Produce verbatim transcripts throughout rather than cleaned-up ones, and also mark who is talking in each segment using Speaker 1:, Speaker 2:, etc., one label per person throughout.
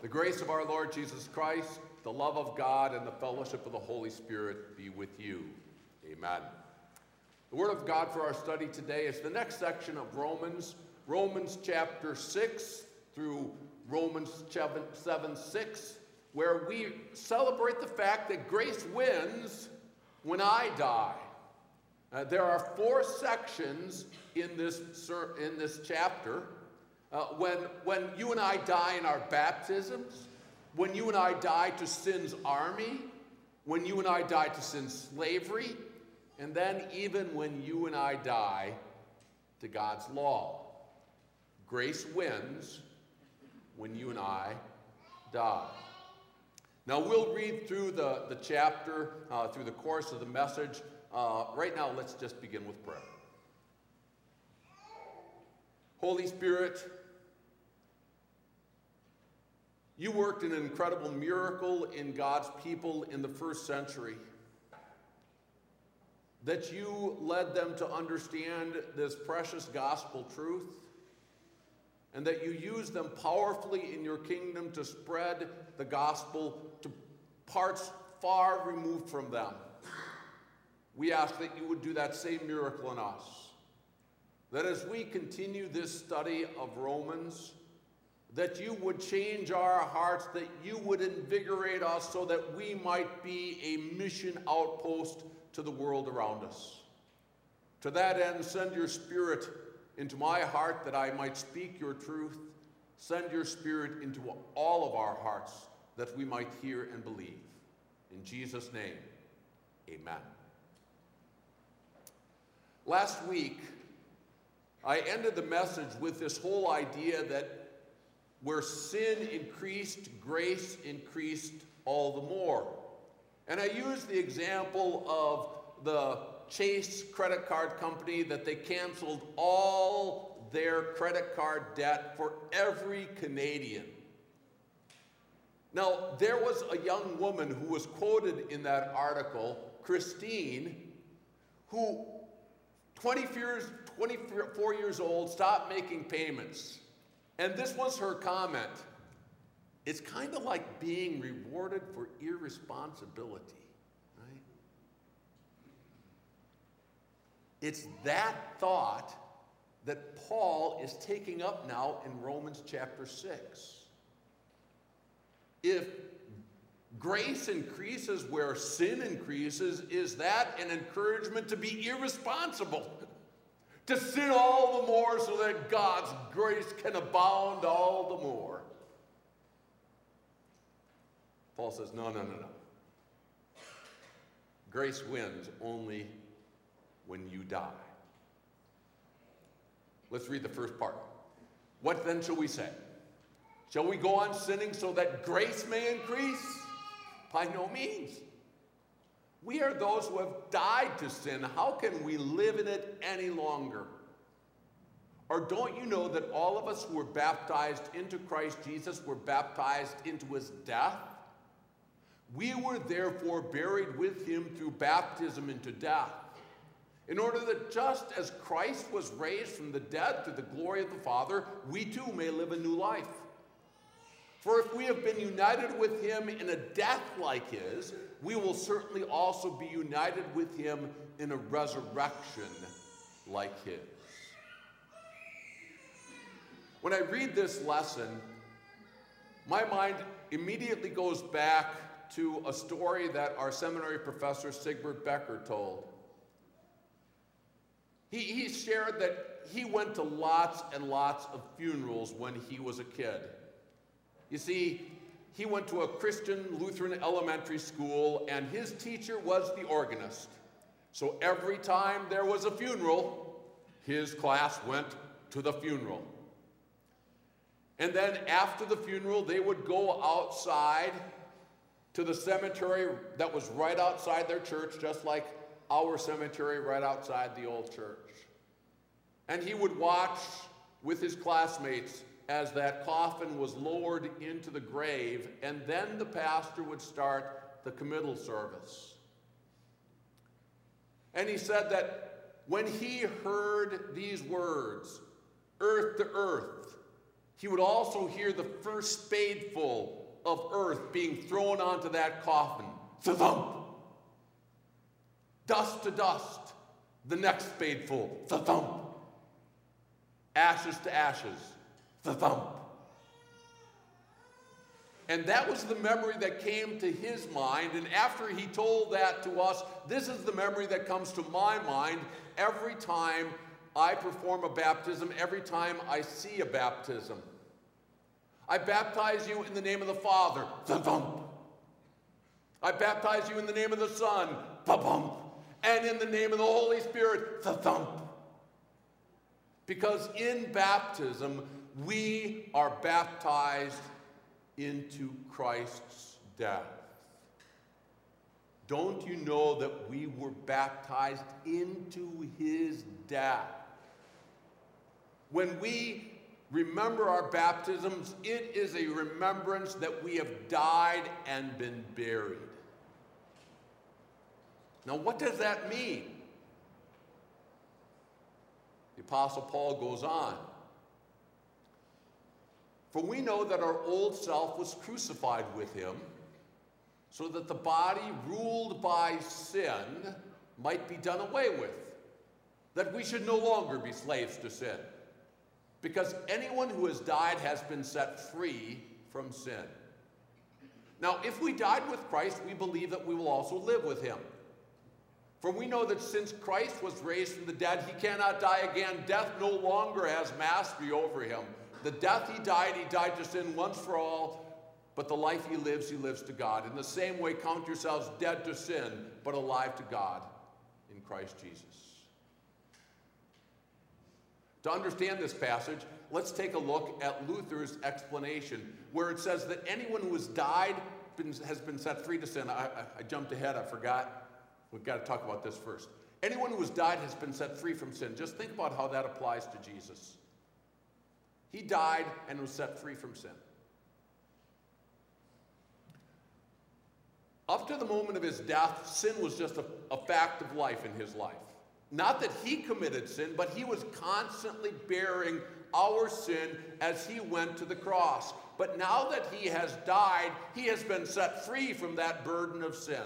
Speaker 1: The grace of our Lord Jesus Christ, the love of God, and the fellowship of the Holy Spirit be with you. Amen. The word of God for our study today is the next section of Romans, Romans chapter six through Romans seven six, where we celebrate the fact that grace wins when I die. Uh, there are four sections in this, in this chapter. Uh, when, when you and I die in our baptisms, when you and I die to sin's army, when you and I die to sin's slavery, and then even when you and I die to God's law. Grace wins when you and I die. Now we'll read through the, the chapter, uh, through the course of the message. Uh, right now, let's just begin with prayer. Holy Spirit, you worked an incredible miracle in God's people in the first century. That you led them to understand this precious gospel truth, and that you used them powerfully in your kingdom to spread the gospel to parts far removed from them. We ask that you would do that same miracle in us. That as we continue this study of Romans, that you would change our hearts, that you would invigorate us so that we might be a mission outpost to the world around us. To that end, send your Spirit into my heart that I might speak your truth. Send your Spirit into all of our hearts that we might hear and believe. In Jesus' name, amen. Last week, I ended the message with this whole idea that where sin increased, grace increased all the more. And I used the example of the Chase credit card company that they canceled all their credit card debt for every Canadian. Now, there was a young woman who was quoted in that article, Christine, who twenty-four years old, stopped making payments. And this was her comment. It's kind of like being rewarded for irresponsibility, right? It's that thought that Paul is taking up now in Romans chapter six. If grace increases where sin increases, is that an encouragement to be irresponsible? To sin all the more so that God's grace can abound all the more. Paul says, no, no, no, no. Grace wins only when you die. Let's read the first part. What then shall we say? Shall we go on sinning so that grace may increase? By no means. We are those who have died to sin. How can we live in it any longer? Or don't you know that all of us who were baptized into Christ Jesus were baptized into his death? We were therefore buried with him through baptism into death, in order that just as Christ was raised from the dead through the glory of the Father, we too may live a new life. For if we have been united with him in a death like his, we will certainly also be united with him in a resurrection like his. When I read this lesson, my mind immediately goes back to a story that our seminary professor Sigbert Becker told. He, he shared that he went to lots and lots of funerals when he was a kid. You see, he went to a Christian Lutheran elementary school, and his teacher was the organist. So every time there was a funeral, his class went to the funeral. And then after the funeral, they would go outside to the cemetery that was right outside their church, just like our cemetery right outside the old church. And he would watch with his classmates as that coffin was lowered into the grave, and then the pastor would start the committal service. And he said that when he heard these words, earth to earth, he would also hear the first spadeful of earth being thrown onto that coffin. Thump. Dust to dust. The next spadeful. Thump. Ashes to ashes. Thump. And that was the memory that came to his mind. And after he told that to us, this is the memory that comes to my mind every time I perform a baptism, every time I see a baptism. I baptize you in the name of the Father. Thump. I baptize you in the name of the Son. Thump. And in the name of the Holy Spirit. Thump. Because in baptism, we are baptized into Christ's death. Don't you know that we were baptized into his death? When we remember our baptisms, it is a remembrance that we have died and been buried. Now, what does that mean? The Apostle Paul goes on. For we know that our old self was crucified with him, so that the body ruled by sin might be done away with, that we should no longer be slaves to sin, because anyone who has died has been set free from sin. Now, if we died with Christ, we believe that we will also live with him. For we know that since Christ was raised from the dead, he cannot die again. Death no longer has mastery over him. The death he died, he died to sin once for all, but the life he lives, he lives to God. In the same way, count yourselves dead to sin, but alive to God in Christ Jesus. To understand this passage, let's take a look at Luther's explanation, where it says that anyone who has died been, has been set free to sin. I, I, I jumped ahead, I forgot. We've got to talk about this first. Anyone who has died has been set free from sin. Just think about how that applies to Jesus. He died and was set free from sin. Up to the moment of his death, sin was just a, a fact of life in his life. Not that he committed sin, but he was constantly bearing our sin as he went to the cross. But now that he has died, he has been set free from that burden of sin.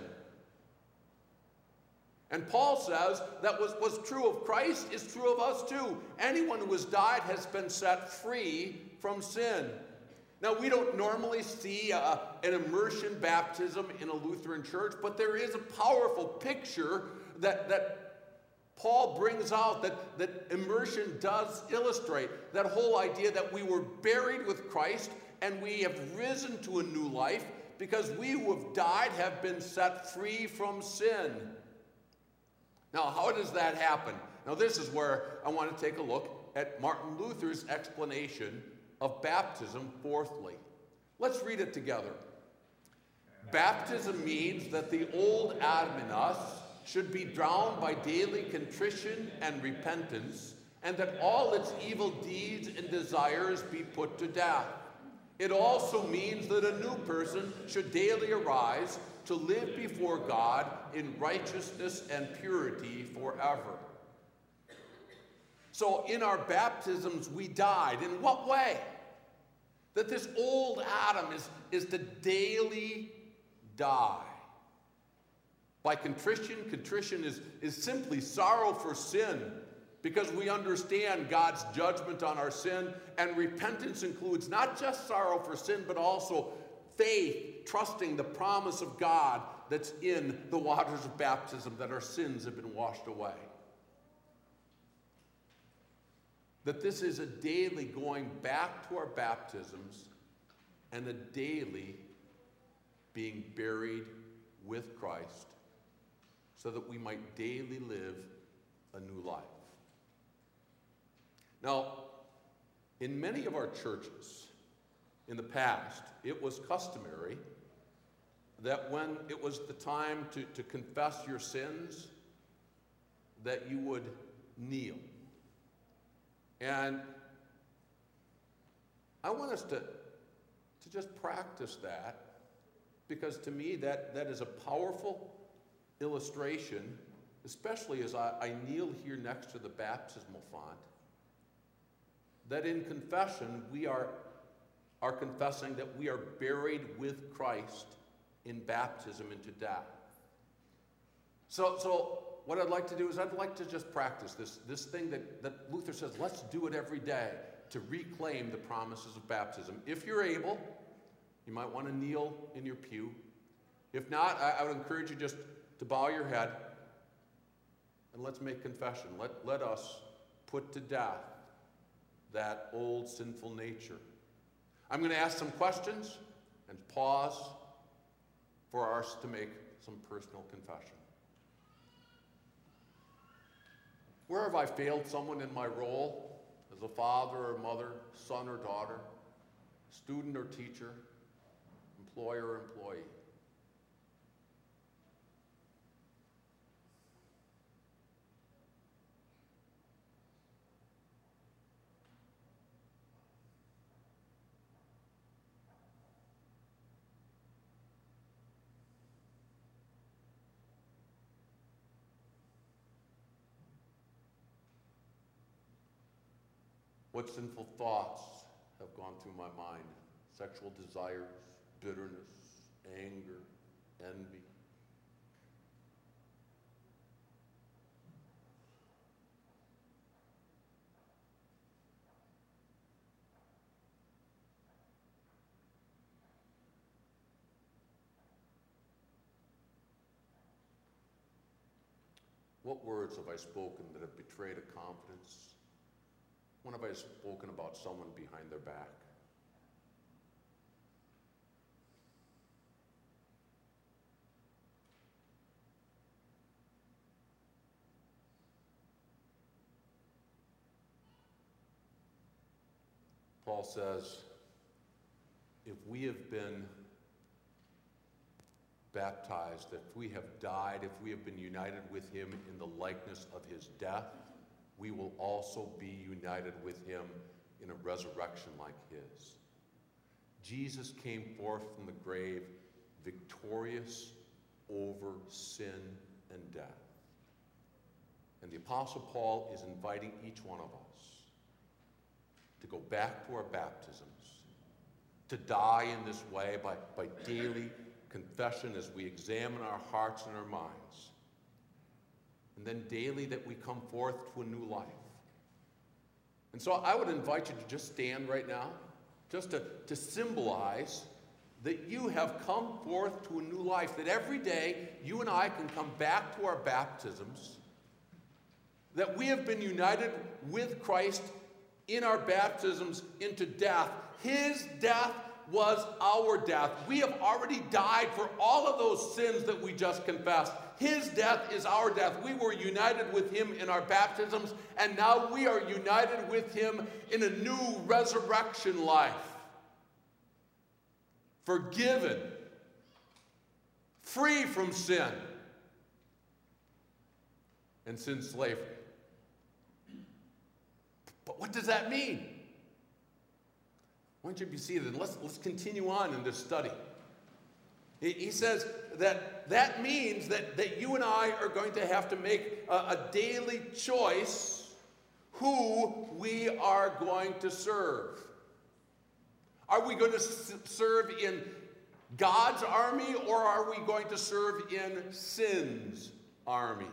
Speaker 1: And Paul says that was, was true of Christ is true of us too. Anyone who has died has been set free from sin. Now, we don't normally see a, an immersion baptism in a Lutheran church, but there is a powerful picture that, that Paul brings out that, that immersion does illustrate. That whole idea that we were buried with Christ and we have risen to a new life because we who have died have been set free from sin. Now, how does that happen? Now, this is where I want to take a look at Martin Luther's explanation of baptism, fourthly. Let's read it together. Baptism means that the old Adam in us should be drowned by daily contrition and repentance, and that all its evil deeds and desires be put to death. It also means that a new person should daily arise to live before God in righteousness and purity forever. So in our baptisms, we died. In what way? That this old Adam is, is to daily die. By contrition, contrition is, is simply sorrow for sin, because we understand God's judgment on our sin, and repentance includes not just sorrow for sin, but also faith, trusting the promise of God that's in the waters of baptism, that our sins have been washed away. That this is a daily going back to our baptisms and a daily being buried with Christ so that we might daily live a new life. Now, in many of our churches in the past, it was customary that when it was the time to, to confess your sins, that you would kneel. And I want us to, to just practice that, because to me that, that is a powerful illustration, especially as I, I kneel here next to the baptismal font, that in confession we are are confessing that we are buried with Christ in baptism into death. So, so what I'd like to do is I'd like to just practice this, this thing that, that Luther says, let's do it every day to reclaim the promises of baptism. If you're able, you might want to kneel in your pew. If not, I, I would encourage you just to bow your head and let's make confession. Let, let us put to death that old sinful nature. I'm going to ask some questions and pause for us to make some personal confession. Where have I failed someone in my role as a father or mother, son or daughter, student or teacher, employer or employee? What sinful thoughts have gone through my mind? Sexual desires, bitterness, anger, envy. What words have I spoken that have betrayed a confidence? When have I spoken about someone behind their back? Paul says, if we have been baptized, if we have died, if we have been united with him in the likeness of his death, we will also be united with him in a resurrection like his. Jesus came forth from the grave victorious over sin and death. And the Apostle Paul is inviting each one of us to go back to our baptisms, to die in this way by, by daily confession as we examine our hearts and our minds. And then daily that we come forth to a new life. And so I would invite you to just stand right now, just to, to symbolize that you have come forth to a new life, that every day you and I can come back to our baptisms, that we have been united with Christ in our baptisms into death. His death was our death. We have already died for all of those sins that we just confessed. His death is our death. We were united with him in our baptisms, and now we are united with him in a new resurrection life. Forgiven, free from sin and sin's slavery. But what does that mean? Why don't you be seated and let's, let's continue on in this study. He, he says that that means that, that you and I are going to have to make a, a daily choice who we are going to serve. Are we going to s- serve in God's army, or are we going to serve in sin's army?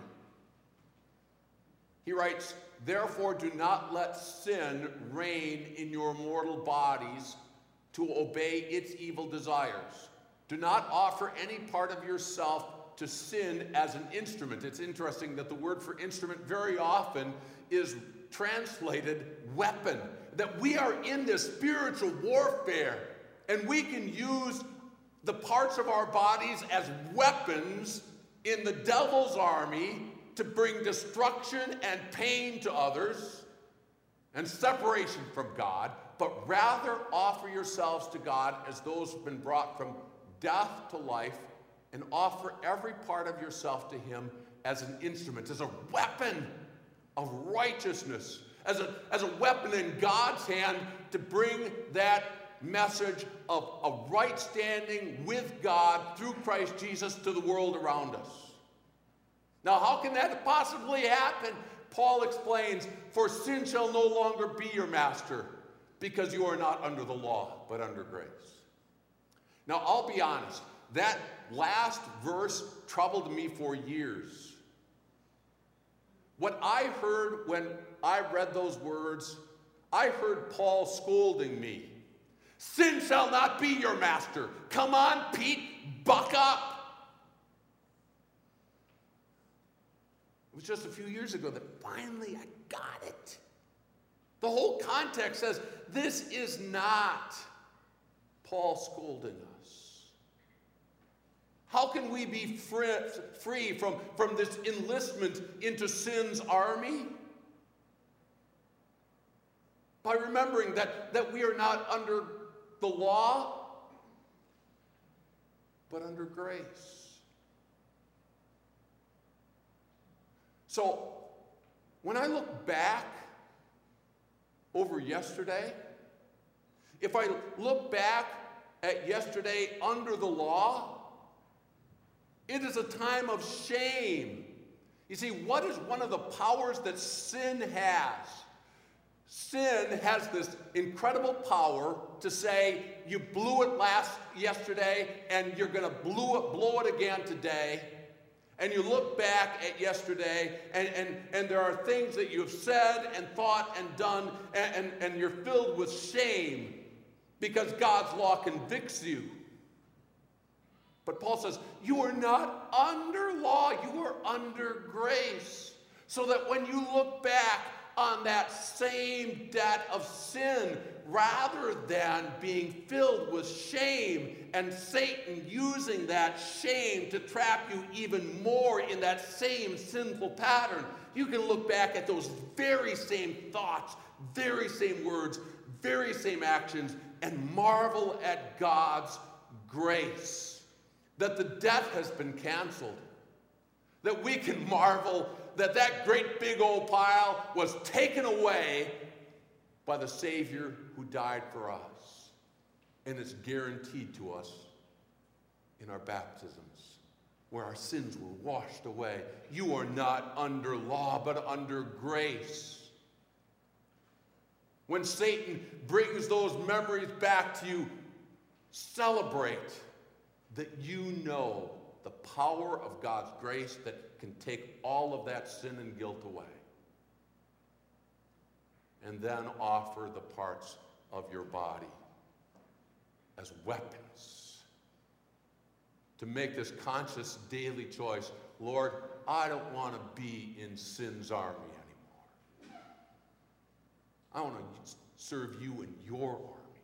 Speaker 1: He writes, therefore, do not let sin reign in your mortal bodies to obey its evil desires. Do not offer any part of yourself to sin as an instrument. It's interesting that the word for instrument very often is translated weapon. That we are in this spiritual warfare, and we can use the parts of our bodies as weapons in the devil's army to bring destruction and pain to others and separation from God, but rather offer yourselves to God as those who've been brought from death to life, and offer every part of yourself to him as an instrument, as a weapon of righteousness, as a, as a weapon in God's hand to bring that message of a right standing with God through Christ Jesus to the world around us. Now, how can that possibly happen? Paul explains, for sin shall no longer be your master, because you are not under the law, but under grace. Now, I'll be honest, that last verse troubled me for years. What I heard when I read those words, I heard Paul scolding me. Sin shall not be your master. Come on, Pete, buck up. It was just a few years ago that finally I got it. The whole context says this is not Paul scolding us. How can we be free, free from, from this enlistment into sin's army? By remembering that, that we are not under the law, but under grace. So, when I look back over yesterday, if I look back at yesterday under the law, it is a time of shame. You see, what is one of the powers that sin has? Sin has this incredible power to say, you blew it last yesterday, and you're going to blow it, blow it again today. And you look back at yesterday, and, and, and there are things that you've said and thought and done, and, and, and you're filled with shame because God's law convicts you. But Paul says, you are not under law, you are under grace. So that when you look back on that same debt of sin, rather than being filled with shame and Satan using that shame to trap you even more in that same sinful pattern, you can look back at those very same thoughts, very same words, very same actions, and marvel at God's grace. That the debt has been canceled. That we can marvel that that great big old pile was taken away by the Savior who died for us. And it's guaranteed to us in our baptisms, where our sins were washed away. You are not under law, but under grace. When Satan brings those memories back to you, celebrate that you know the power of God's grace that can take all of that sin and guilt away. And then offer the parts of your body as weapons to make this conscious daily choice. Lord, I don't want to be in sin's army anymore. I want to serve you in your army.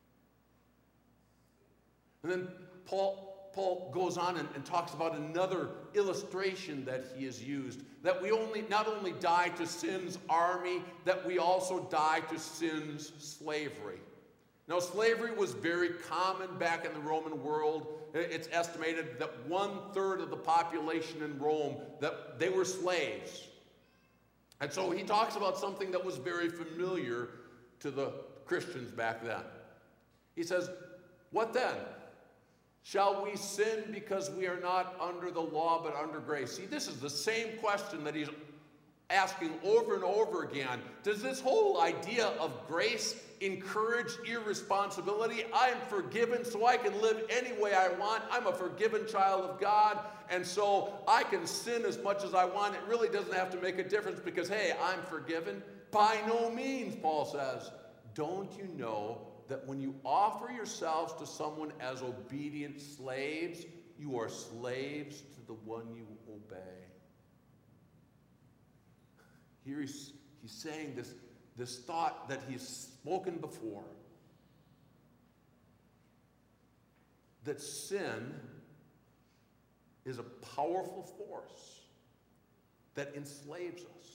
Speaker 1: And then Paul Paul goes on and, and talks about another illustration that he has used, that we only not only die to sin's army, that we also die to sin's slavery. Now, slavery was very common back in the Roman world. It's estimated that one-third of the population in Rome, that they were slaves. And so he talks about something that was very familiar to the Christians back then. He says, what then? Shall we sin because we are not under the law but under grace? See, this is the same question that he's asking over and over again. Does this whole idea of grace encourage irresponsibility? I am forgiven so I can live any way I want. I'm a forgiven child of God, and so I can sin as much as I want. It really doesn't have to make a difference because, hey, I'm forgiven. By no means, Paul says. Don't you know that when you offer yourselves to someone as obedient slaves, you are slaves to the one you obey? Here he's, he's saying this, this thought that he's spoken before, that sin is a powerful force that enslaves us.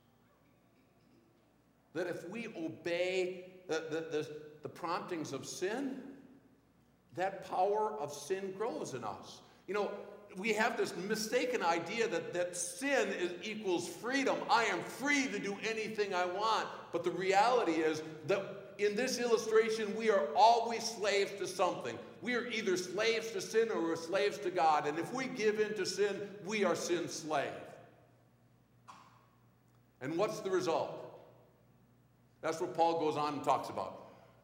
Speaker 1: That if we obey the, the, the, the promptings of sin, that power of sin grows in us. You know, we have this mistaken idea that, that sin is, equals freedom. I am free to do anything I want. But the reality is that in this illustration, we are always slaves to something. We are either slaves to sin or we're slaves to God. And if we give in to sin, we are sin's slave. And what's the result? That's what Paul goes on and talks about.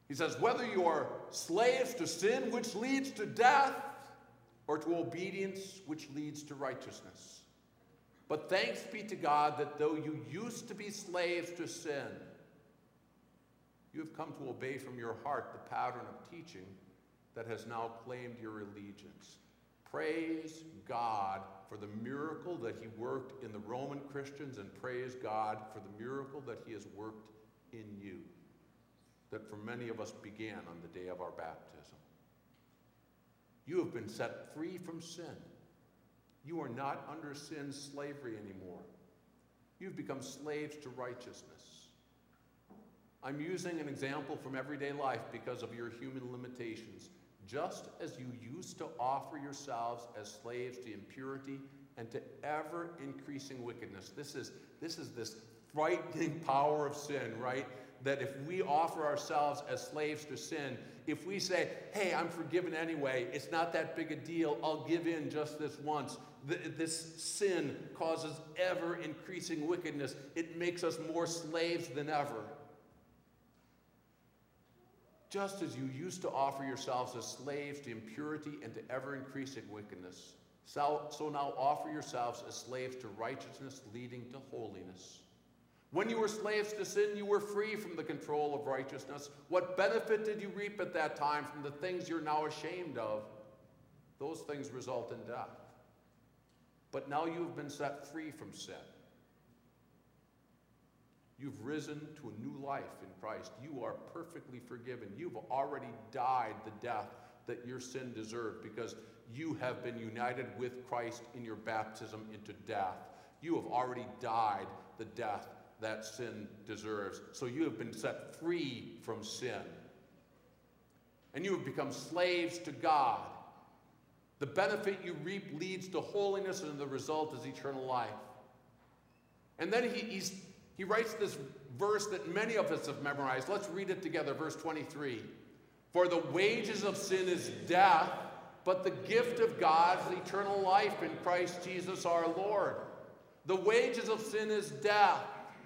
Speaker 1: He says, whether you are slaves to sin, which leads to death, or to obedience, which leads to righteousness. But thanks be to God that though you used to be slaves to sin, you have come to obey from your heart the pattern of teaching that has now claimed your allegiance. Praise God for the miracle that he worked in the Roman Christians, and praise God for the miracle that he has worked in you, that for many of us began on the day of our baptism. You have been set free from sin. You are not under sin's slavery anymore. You've become slaves to righteousness. I'm using an example from everyday life because of your human limitations. Just as you used to offer yourselves as slaves to impurity and to ever-increasing wickedness. This is, this is this frightening power of sin, right? That if we offer ourselves as slaves to sin, if we say, hey, I'm forgiven anyway, it's not that big a deal, I'll give in just this once. This sin causes ever-increasing wickedness. It makes us more slaves than ever. Just as you used to offer yourselves as slaves to impurity and to ever-increasing wickedness, so, so now offer yourselves as slaves to righteousness leading to holiness. When you were slaves to sin, you were free from the control of righteousness. What benefit did you reap at that time from the things you're now ashamed of? Those things result in death. But now you have been set free from sin. You've risen to a new life in Christ. You are perfectly forgiven. You've already died the death that your sin deserved because you have been united with Christ in your baptism into death. You have already died the death that sin deserves. So you have been set free from sin. And you have become slaves to God. The benefit you reap leads to holiness, and the result is eternal life. And then he, he's, he writes this verse that many of us have memorized. Let's read it together, verse twenty-three. For the wages of sin is death, but the gift of God is eternal life in Christ Jesus our Lord. The wages of sin is death.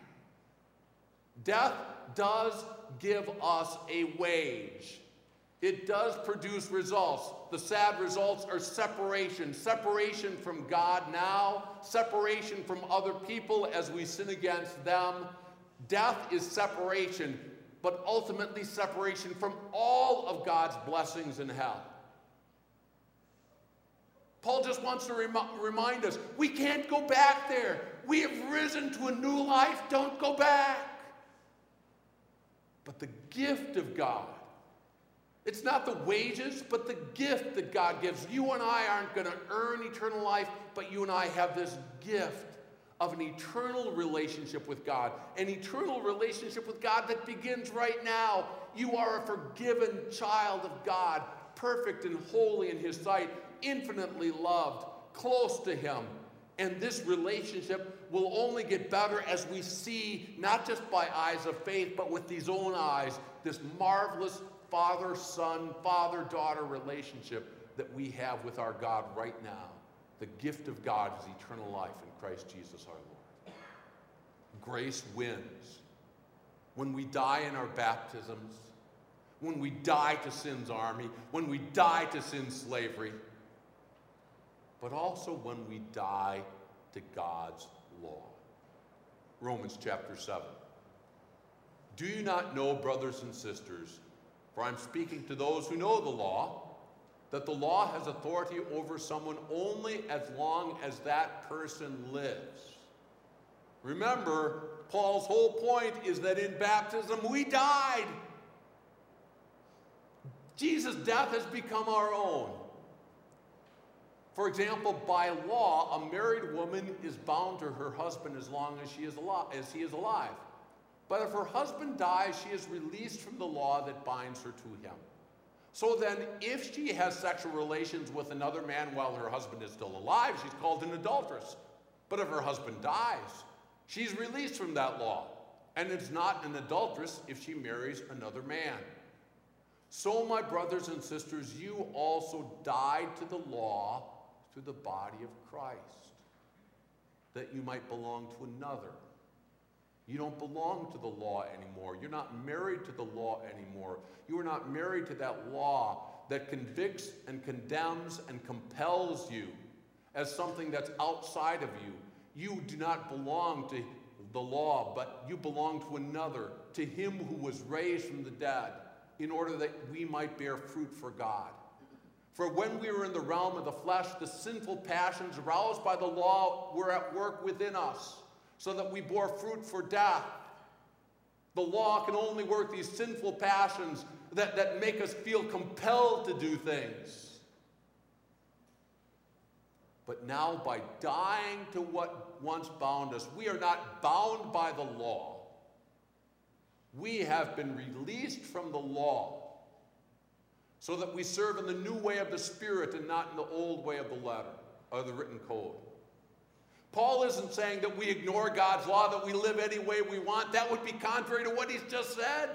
Speaker 1: Death does give us a wage. It does produce results. The sad results are separation. Separation from God now, separation from other people as we sin against them. Death is separation, but ultimately separation from all of God's blessings in hell. Paul just wants to rem- remind us, we can't go back there. We have risen to a new life. Don't go back. But the gift of God, it's not the wages, but the gift that God gives. You and I aren't going to earn eternal life, but you and I have this gift of an eternal relationship with God. An eternal relationship with God that begins right now. You are a forgiven child of God, perfect and holy in his sight, infinitely loved, close to him. And this relationship will only get better as we see, not just by eyes of faith, but with these own eyes, this marvelous father-son, father-daughter relationship that we have with our God right now. The gift of God is eternal life in Christ Jesus our Lord. Grace wins. When we die in our baptisms, when we die to sin's army, when we die to sin's slavery, but also when we die to God's law. Romans chapter seven. Do you not know, brothers and sisters, for I'm speaking to those who know the law, that the law has authority over someone only as long as that person lives. Remember, Paul's whole point is that in baptism we died. Jesus' death has become our own. For example, by law, a married woman is bound to her husband as long as she is alive, as he is alive. But if her husband dies, she is released from the law that binds her to him. So then, if she has sexual relations with another man while her husband is still alive, she's called an adulteress. But if her husband dies, she's released from that law. And it's not an adulteress if she marries another man. So, my brothers and sisters, you also died to the law through the body of Christ, that you might belong to another, You don't belong to the law anymore. You're not married to the law anymore. You are not married to that law that convicts and condemns and compels you as something that's outside of you. You do not belong to the law, but you belong to another, to him who was raised from the dead, in order that we might bear fruit for God. For when we were in the realm of the flesh, the sinful passions aroused by the law were at work within us, so that we bore fruit for death. The law can only work these sinful passions that, that make us feel compelled to do things. But now, by dying to what once bound us, we are not bound by the law. We have been released from the law, so that we serve in the new way of the Spirit and not in the old way of the letter, or the written code. Paul isn't saying that we ignore God's law, that we live any way we want. That would be contrary to what he's just said.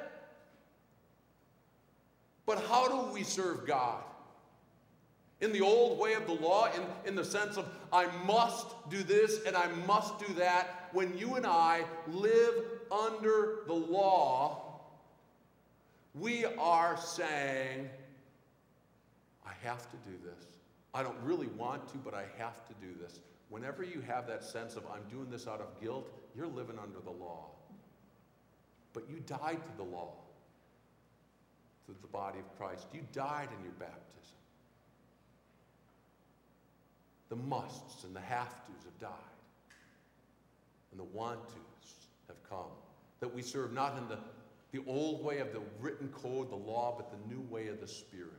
Speaker 1: But how do we serve God? In the old way of the law, in, in the sense of I must do this and I must do that. When you and I live under the law, we are saying, I have to do this. I don't really want to, but I have to do this. Whenever you have that sense of I'm doing this out of guilt, you're living under the law. But you died to the law through the body of Christ. You died in your baptism. The musts and the have-tos have died. And the want-tos have come. That we serve not in the, the old way of the written code, the law, but the new way of the Spirit.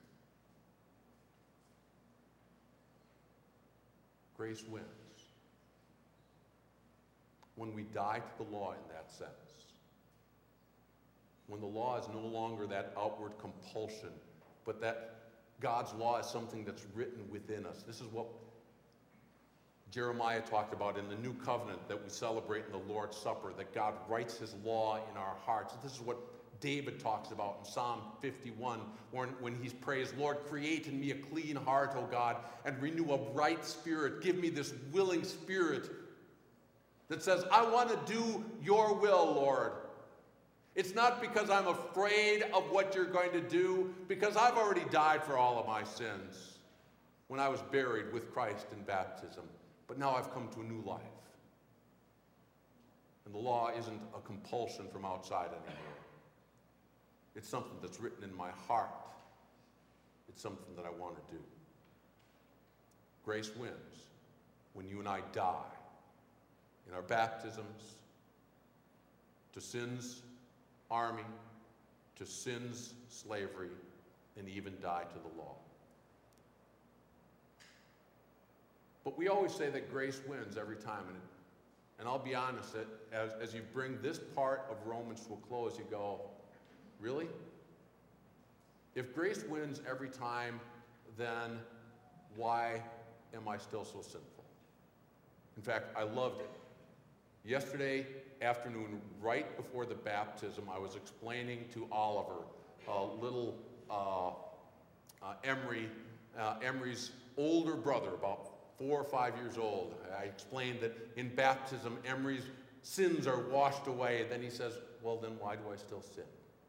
Speaker 1: Grace wins when we die to the law in that sense. When the law is no longer that outward compulsion, but that God's law is something that's written within us. This is what Jeremiah talked about in the new covenant that we celebrate in the Lord's Supper, that God writes his law in our hearts. This is what David talks about in Psalm fifty-one, when, when he prays, Lord, create in me a clean heart, O God, and renew a right spirit. Give me this willing spirit that says, I want to do your will, Lord. It's not because I'm afraid of what you're going to do, because I've already died for all of my sins when I was buried with Christ in baptism. But now I've come to a new life. And the law isn't a compulsion from outside anymore. It's something that's written in my heart. It's something that I want to do. Grace wins when you and I die in our baptisms to sin's army, to sin's slavery, and even die to the law. But we always say that grace wins every time. And, and I'll be honest, that as, as you bring this part of Romans to a close, you go, really? If grace wins every time, then why am I still so sinful? In fact, I loved it. Yesterday afternoon, right before the baptism, I was explaining to Oliver, uh, little uh, uh, Emery, uh, Emery's older brother, about four or five years old. I explained that in baptism, Emery's sins are washed away. Then he says, well, then why do I still sin?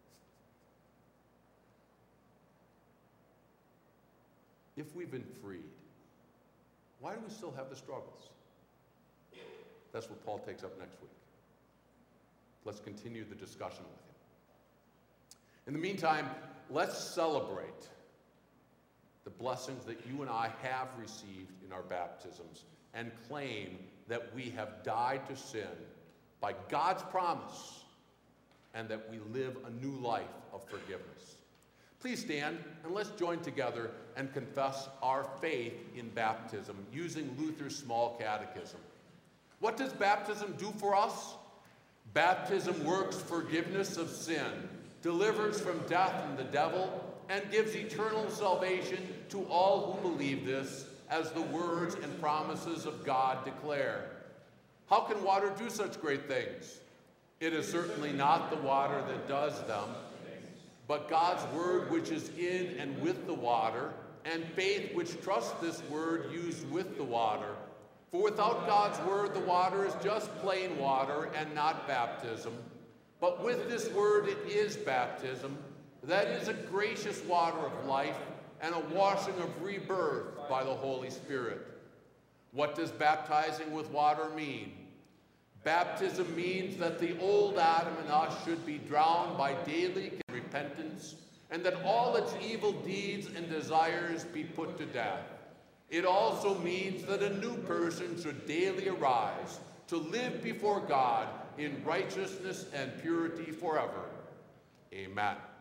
Speaker 1: If we've been freed, why do we still have the struggles? That's what Paul takes up next week. Let's continue the discussion with him. In the meantime, let's celebrate the blessings that you and I have received in our baptisms and claim that we have died to sin by God's promise and that we live a new life of forgiveness. Please stand and let's join together and confess our faith in baptism using Luther's Small Catechism. What does baptism do for us? Baptism works forgiveness of sin, delivers from death and the devil, and gives eternal salvation to all who believe this, as the words and promises of God declare. How can water do such great things? It is certainly not the water that does them, but God's word which is in and with the water, and faith which trusts this word used with the water. For without God's word, the water is just plain water and not baptism. But with this word, it is baptism. That is a gracious water of life and a washing of rebirth by the Holy Spirit. What does baptizing with water mean? Baptism means that the old Adam in us should be drowned by daily repentance, and that all its evil deeds and desires be put to death. It also means that a new person should daily arise to live before God in righteousness and purity forever. Amen.